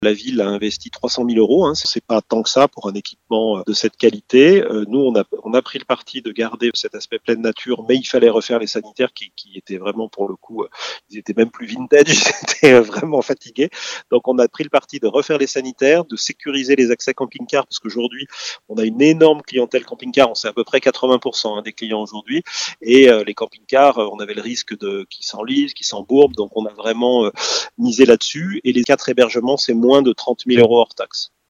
La ville a investi 300 000 euros, hein. C'est pas tant que ça pour un équipement de cette qualité. Nous, on a pris le parti de garder cet aspect pleine nature, mais il fallait refaire les sanitaires qui étaient vraiment, pour le coup, ils étaient même plus vintage, ils étaient vraiment fatigués. Donc, on a pris le parti de refaire les sanitaires, de sécuriser les accès camping-car, parce qu'aujourd'hui, on a une énorme clientèle camping-car. On sait à peu près 80% des clients aujourd'hui. Et les camping-cars, on avait le risque qu'ils s'enlisent, qu'ils s'embourbent. Donc, on a vraiment misé là-dessus. Et les 4 hébergements, c'est moins de 30 000 euros hors taxe.